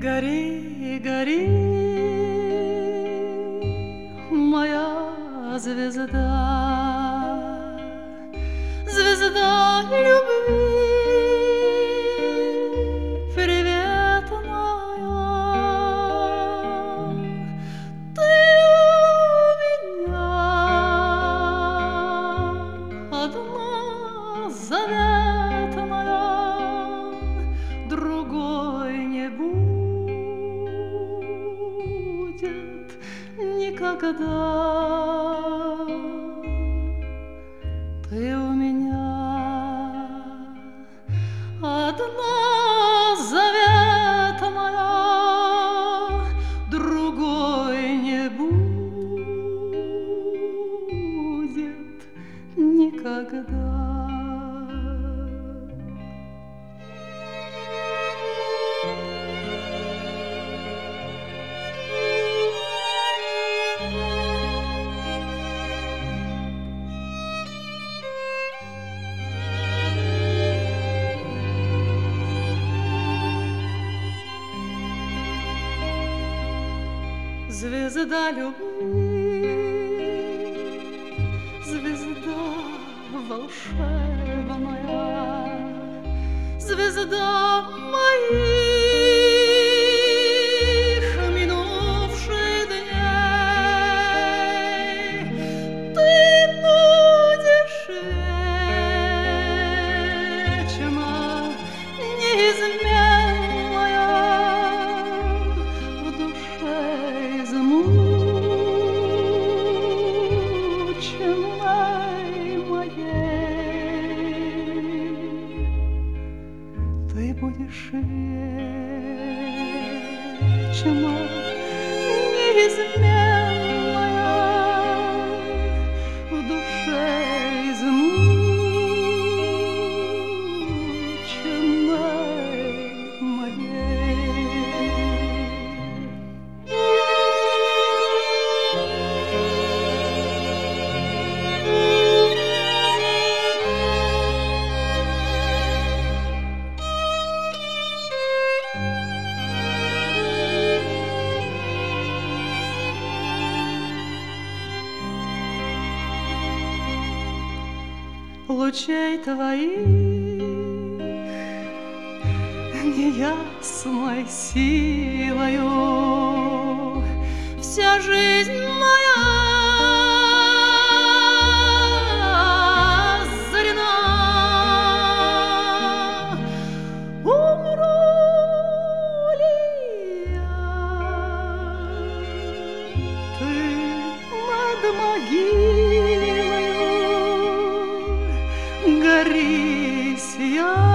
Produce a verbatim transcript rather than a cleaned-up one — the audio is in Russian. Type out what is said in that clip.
Гори, гори, моя звезда, звезда любви, привет моя. Ты у меня одна заветная, другой не будет никогда. Ты у меня одна заветная, другой не будет никогда. Звезда любви, звезда волшебная, звезда моих минувших дней. Ты будешь вечно неизменная в душе измученной моей. Ты будешь вечно неизменная в душе измученной моей. Лучей твоих неясной силою вся жизнь моя озарена. Умру ли я, ты над могилою гори, сияй.